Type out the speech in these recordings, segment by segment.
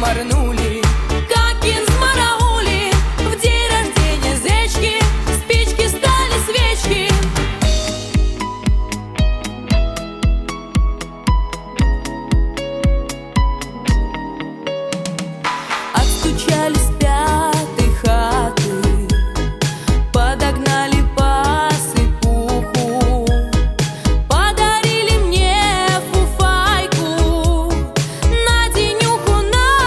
кумарнули, как инсмараули. В день рождения зечки спички стали свечки. Отстучали с пятой хаты, подогнали посыпуху, подарили мне фуфайку на денюху,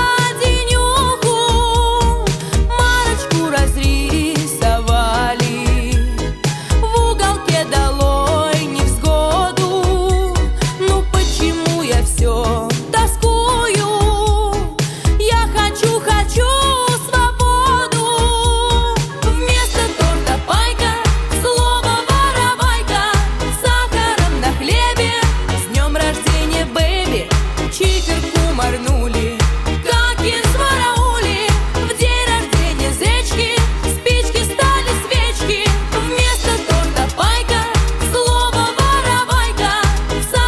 Марочку разрисовали, в уголке долой невзгоду. Ну почему я все тоскую? Я хочу свободу. Вместо торта пайка, слово воровайка, сахаром на хлебе. С днем рождения, бэби, чифер кумарнули, как инсмараули. В день рождения зечки спички стали свечки. Вместо торта пайка, слово воровайка,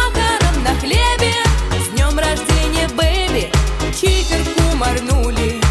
сахаром на хлебе. С днем рождения, бэби, чифер кумарнули.